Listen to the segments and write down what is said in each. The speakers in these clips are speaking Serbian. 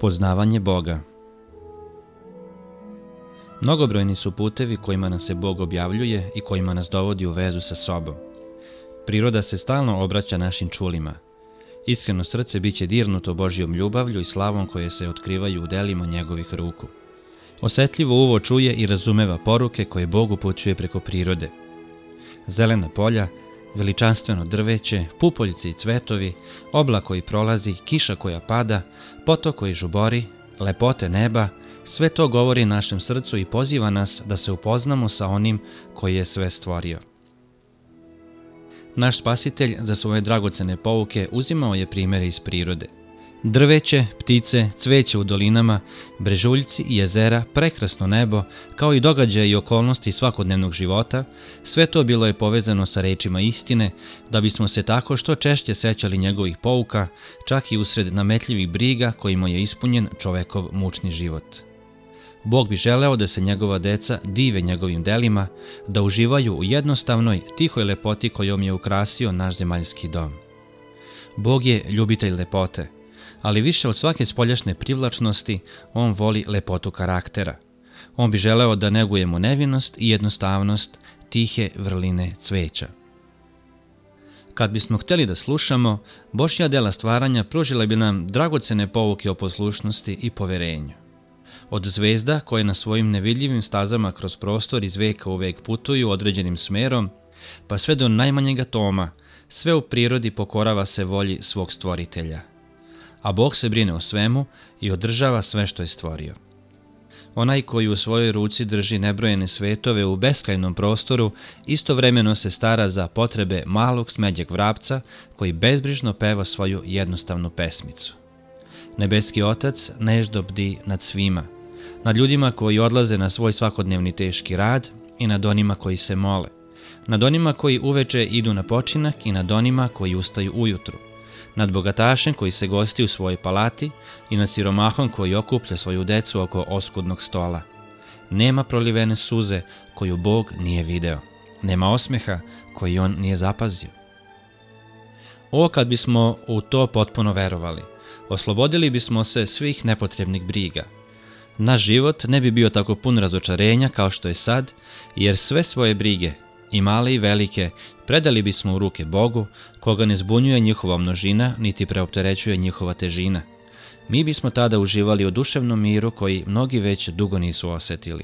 Poznavanje Boga. Mnogobrojni su putevi kojima nas se Bog objavljuje i kojima nas dovodi u vezu sa sobom. Priroda se stalno obraća našim čulima. Iskreno srce biće dirnuto Božjom ljubavlju i slavom koje se otkrivaju u delima njegovih ruku. Osetljivo uvo čuje i razumeva poruke koje Bog upućuje preko prirode. Zelena polja, veličanstveno drveće, pupoljci i cvetovi, oblak koji prolazi, kiša koja pada, potok koji žubori, lepote neba, sve to govori našem srcu i poziva nas da se upoznamo sa onim koji je sve stvorio. Naš Spasitelj za svoje dragocene pouke uzimao je primjere iz prirode. Drveće, ptice, cveće u dolinama, brežuljci i jezera, prekrasno nebo, kao i događaje i okolnosti svakodnevnog života, sve to bilo je povezano sa rečima istine, da bismo se tako što češće sećali njegovih pouka, čak i usred nametljivih briga kojima je ispunjen čovekov mučni život. Bog bi želeo da se njegova deca dive njegovim delima, da uživaju u jednostavnoj, tihoj lepoti kojom je ukrasio naš zemaljski dom. Bog je ljubitelj lepote, ali više od svake spoljašnje privlačnosti, on voli lepotu karaktera. On bi želeo da negujemo nevinost i jednostavnost tihe vrline cveća. Kad bismo htjeli da slušamo, Božja dela stvaranja pružila bi nam dragocene pouke o poslušnosti i poverenju. Od zvezda koje na svojim nevidljivim stazama kroz prostor iz veka u vek putuju određenim smerom, pa sve do najmanjeg atoma, sve u prirodi pokorava se volji svog stvoritelja. A Bog se brine o svemu i održava sve što je stvorio. Onaj koji u svojoj ruci drži nebrojene svetove u beskrajnom prostoru, istovremeno se stara za potrebe malog smeđeg vrapca koji bezbrižno peva svoju jednostavnu pesmicu. Nebeski Otac nežno bdi nad svima, nad ljudima koji odlaze na svoj svakodnevni teški rad i nad onima koji se mole, nad onima koji uveče idu na počinak i nad onima koji ustaju ujutru, nad bogatašem koji se gosti u svojoj palati i nad siromahom koji okuplja svoju decu oko oskudnog stola. Nema prolivene suze koju Bog nije video, nema osmeha koji on nije zapazio. O, kad bismo u to potpuno verovali, oslobodili bismo se svih nepotrebnih briga. Naš život ne bi bio tako pun razočarenja kao što je sad, jer sve svoje brige, i male i velike, predali bismo u ruke Bogu, koga ne zbunjuje njihova množina, niti preopterećuje njihova težina. Mi bismo tada uživali u duševnom miru koji mnogi već dugo nisu osetili.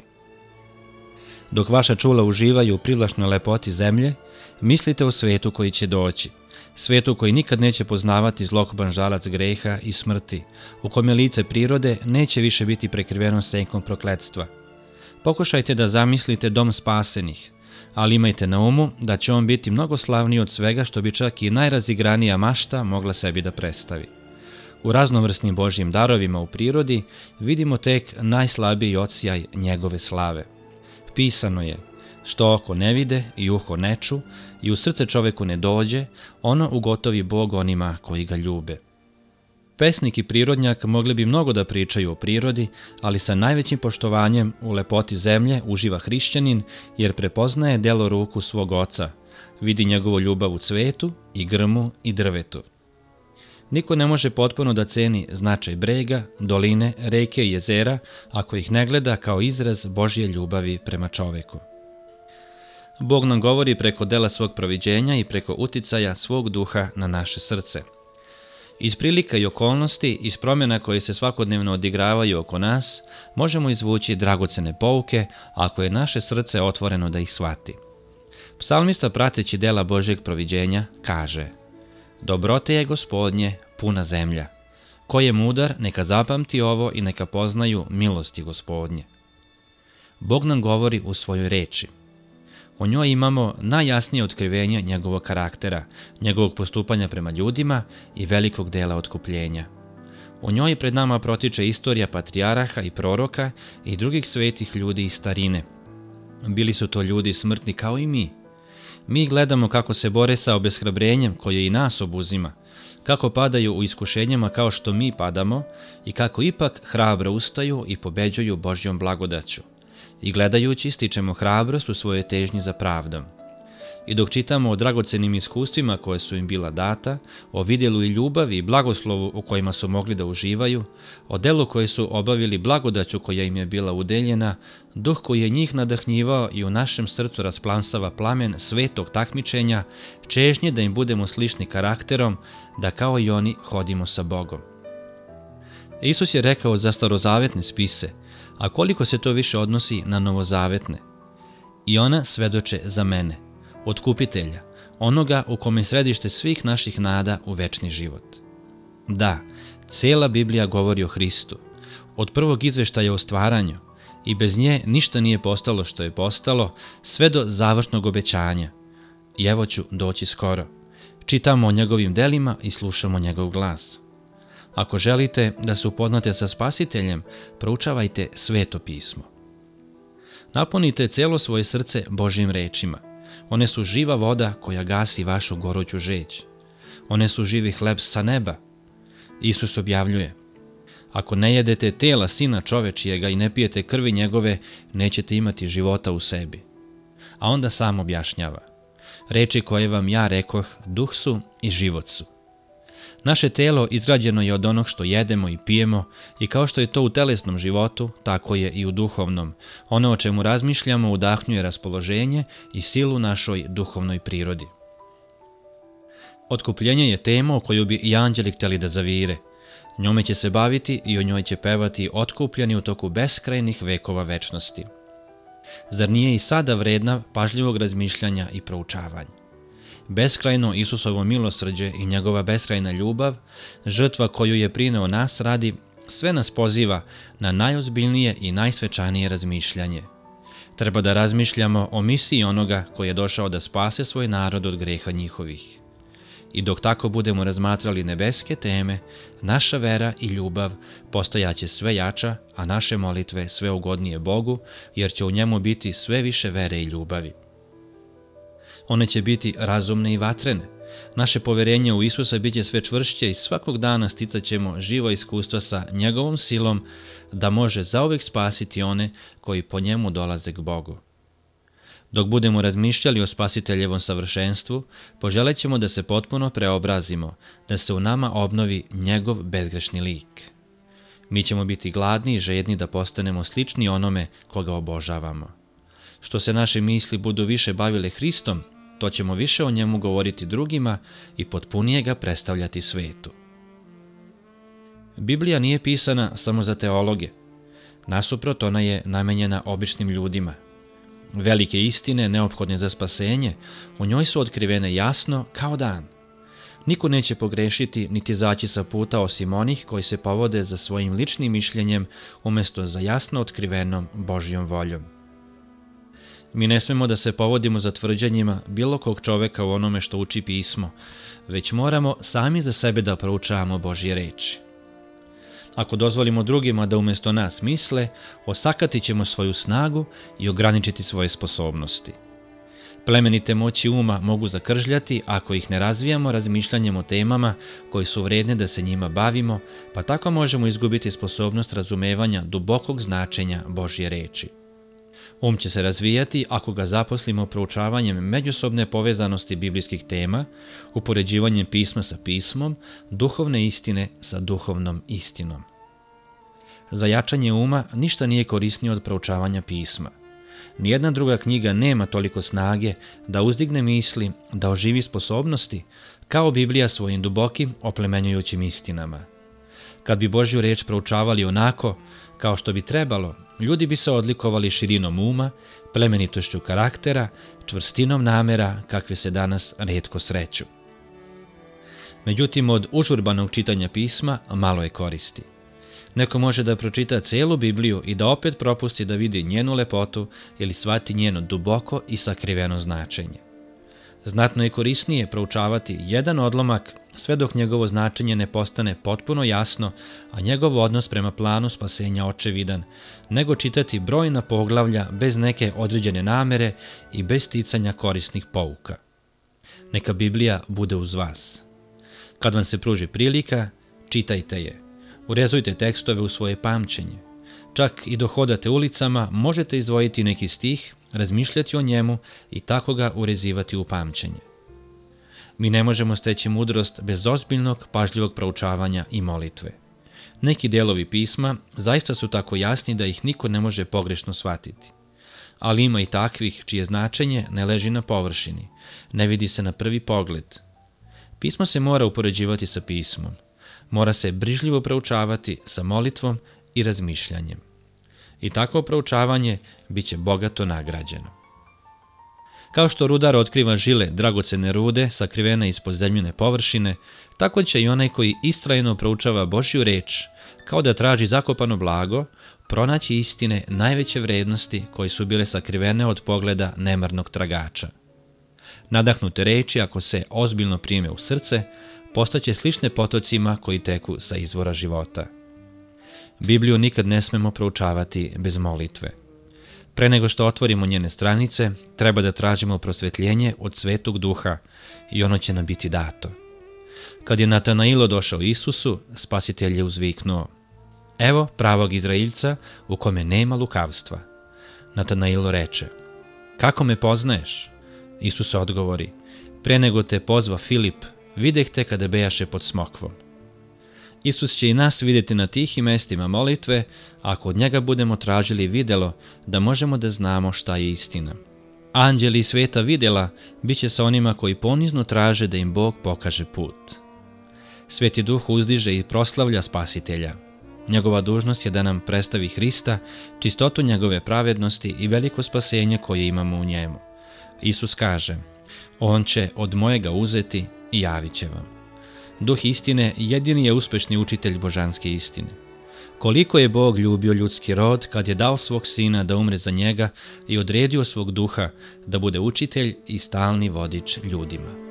Dok vaša čula uživaju u privlačnoj lepoti zemlje, mislite o svetu koji će doći, svetu koji nikad neće poznavati zlokoban žalac greha i smrti, u kome lice prirode neće više biti prekriveno senkom prokletstva. Pokušajte da zamislite dom spasenih, ali imajte na umu da će on biti mnogo slavniji od svega što bi čak i najrazigranija mašta mogla sebi da predstavi. U raznovrsnim Božjim darovima u prirodi vidimo tek najslabiji odsjaj njegove slave. Pisano je: što oko ne vide i uho ne ču i u srce čoveku ne dođe, ono ugotovi Bog onima koji ga ljube. Pesnik i prirodnjak mogli bi mnogo da pričaju o prirodi, ali sa najvećim poštovanjem u lepoti zemlje uživa hrišćanin jer prepoznaje delo ruku svog oca, vidi njegovu ljubav u cvetu i grmu i drvetu. Niko ne može potpuno da ceni značaj brega, doline, reke i jezera ako ih ne gleda kao izraz Božje ljubavi prema čoveku. Bog nam govori preko dela svog proviđenja i preko uticaja svog duha na naše srce. Iz prilika i okolnosti, iz promjena koje se svakodnevno odigravaju oko nas, možemo izvući dragocene pouke ako je naše srce otvoreno da ih shvati. Psalmista, prateći dela Božjeg proviđenja, kaže: dobrote je Gospodnje puna zemlja. Ko je mudar, neka zapamti ovo i neka poznaju milosti Gospodnje. Bog nam govori u svojoj reči. O njoj imamo najjasnije otkrivenje njegovog karaktera, njegovog postupanja prema ljudima i velikog dela otkupljenja. U njoj pred nama protiče istorija patrijaraha i proroka i drugih svetih ljudi iz starine. Bili su to ljudi smrtni kao i mi. Mi gledamo kako se bore sa obeshrabrenjem koje i nas obuzima, kako padaju u iskušenjima kao što mi padamo i kako ipak hrabro ustaju i pobeđuju Božjom blagodaću. I gledajući stičemo hrabrost u svojoj težnji za pravdom. I dok čitamo o dragocenim iskustvima koje su im bila data, o vidjelu i ljubavi i blagoslovu u kojima su mogli da uživaju, o delu koje su obavili blagodaću koja im je bila udeljena, duh koji je njih nadahnjivao i u našem srcu rasplansava plamen svetog takmičenja, čežnje da im budemo slični karakterom, da kao i oni hodimo sa Bogom. Isus je rekao za starozavetne spise, a koliko se to više odnosi na novozavetne. I ona svedoče za mene, Otkupitelja, onoga u kome je središte svih naših nada u večni život. Da, cijela Biblija govori o Hristu, od prvog izveštaja o stvaranju, i bez nje ništa nije postalo što je postalo, sve do završnog obećanja. I evo ću doći skoro. Čitamo o njegovim delima i slušamo njegov glas. Ako želite da se upoznate sa Spasiteljem, proučavajte Sveto pismo. Napunite cijelo svoje srce Božjim rečima. One su živa voda koja gasi vašu goruću žeđ. One su živi hleb sa neba. Isus objavljuje: ako ne jedete tela Sina čovečijega i ne pijete krvi njegove, nećete imati života u sebi. A onda sam objašnjava: reči koje vam ja rekoh, duh su i život su. Naše telo izgrađeno je od onog što jedemo i pijemo, i kao što je to u telesnom životu, tako je i u duhovnom. Ono o čemu razmišljamo udahnjuje raspoloženje i silu našoj duhovnoj prirodi. Otkupljenje je tema o koju bi i anđeli htjeli da zavire. Njome će se baviti i o njoj će pevati otkupljeni u toku beskrajnih vekova večnosti. Zar nije i sada vredna pažljivog razmišljanja i proučavanja? Beskrajno Isusovo milosrđe i njegova beskrajna ljubav, žrtva koju je prineo nas radi, sve nas poziva na najozbiljnije i najsvečanije razmišljanje. Treba da razmišljamo o misiji onoga koji je došao da spase svoj narod od greha njihovih. I dok tako budemo razmatrali nebeske teme, naša vera i ljubav postajaće sve jača, a naše molitve sve ugodnije Bogu, jer će u njemu biti sve više vere i ljubavi. One će biti razumne i vatrene. Naše poverenje u Isusa biće sve čvršće i svakog dana sticat ćemo živo iskustva sa njegovom silom da može zauvek spasiti one koji po njemu dolaze k Bogu. Dok budemo razmišljali o Spasiteljevom savršenstvu, poželet ćemo da se potpuno preobrazimo, da se u nama obnovi njegov bezgrešni lik. Mi ćemo biti gladni i žedni da postanemo slični onome koga obožavamo. Što se naše misli budu više bavile Hristom, to ćemo više o njemu govoriti drugima i potpunije ga predstavljati svetu. Biblija nije pisana samo za teologe. Nasuprot, ona je namenjena običnim ljudima. Velike istine, neophodne za spasenje, u njoj su otkrivene jasno kao dan. Niko neće pogrešiti niti zaći sa puta osim onih koji se povode za svojim ličnim mišljenjem umjesto za jasno otkrivenom Božjom voljom. Mi ne smemo da se povodimo za tvrđenjima bilo kog čoveka u onome što uči pismo, već moramo sami za sebe da proučavamo Božje reči. Ako dozvolimo drugima da umjesto nas misle, osakatit ćemo svoju snagu i ograničiti svoje sposobnosti. Plemenite moći uma mogu zakržljati ako ih ne razvijamo razmišljanjem o temama koji su vredne da se njima bavimo, pa tako možemo izgubiti sposobnost razumevanja dubokog značenja Božje reči. Um će se razvijati ako ga zaposlimo proučavanjem međusobne povezanosti biblijskih tema, upoređivanjem pisma sa pismom, duhovne istine sa duhovnom istinom. Za jačanje uma ništa nije korisnije od proučavanja pisma. Nijedna druga knjiga nema toliko snage da uzdigne misli, da oživi sposobnosti, kao Biblija svojim dubokim, oplemenjujućim istinama. Kad bi Božju reč proučavali onako, kao što bi trebalo, ljudi bi se odlikovali širinom uma, plemenitošću karaktera, čvrstinom namera kakve se danas retko sreću. Međutim, od užurbanog čitanja pisma malo je koristi. Neko može da pročita cijelu Bibliju i da opet propusti da vidi njenu lepotu ili shvati njeno duboko i sakriveno značenje. Znatno je korisnije proučavati jedan odlomak sve dok njegovo značenje ne postane potpuno jasno, a njegov odnos prema planu spasenja očevidan, nego čitati brojna poglavlja bez neke određene namere i bez sticanja korisnih pouka. Neka Biblija bude uz vas. Kad vam se pruži prilika, čitajte je. Urezujte tekstove u svoje pamćenje. Čak i dok hodate ulicama možete izdvojiti neki stih, razmišljati o njemu i tako ga urezivati u pamćenje. Mi ne možemo steći mudrost bez ozbiljnog, pažljivog proučavanja i molitve. Neki delovi pisma zaista su tako jasni da ih niko ne može pogrešno shvatiti. Ali ima i takvih čije značenje ne leži na površini, ne vidi se na prvi pogled. Pismo se mora upoređivati sa pismom. Mora se brižljivo proučavati sa molitvom i razmišljanjem. I takvo proučavanje bit će bogato nagrađeno. Kao što rudar otkriva žile dragocene rude sakrivene ispod zemljine površine, tako će i onaj koji istrajno proučava Božju reč, kao da traži zakopano blago, pronaći istine najveće vrednosti koje su bile sakrivene od pogleda nemarnog tragača. Nadahnute reči, ako se ozbiljno prime u srce, postaće slične potocima koji teku sa izvora života. Bibliju nikad ne smemo proučavati bez molitve. Pre nego što otvorimo njene stranice, treba da tražimo prosvetljenje od Svetog Duha i ono će nam biti dato. Kad je Natanailo došao Isusu, Spasitelj je uzviknuo: "Evo pravog Izraeljca u kome nema lukavstva." Natanailo reče: "Kako me poznaješ?" Isus odgovori: "Pre nego te pozva Filip, videh te kada bejaše pod smokvom." Isus će i nas vidjeti na tihim mestima molitve, ako od njega budemo tražili videlo da možemo da znamo šta je istina. Anđeli sveta vidjela bit će sa onima koji ponizno traže da im Bog pokaže put. Sveti Duh uzdiže i proslavlja Spasitelja. Njegova dužnost je da nam predstavi Hrista, čistotu njegove pravednosti i veliko spasenje koje imamo u njemu. Isus kaže: "On će od mojega uzeti i javit će vam." Duh istine jedini je uspešni učitelj božanske istine. Koliko je Bog ljubio ljudski rod kad je dao svog sina da umre za njega i odredio svog duha da bude učitelj i stalni vodič ljudima.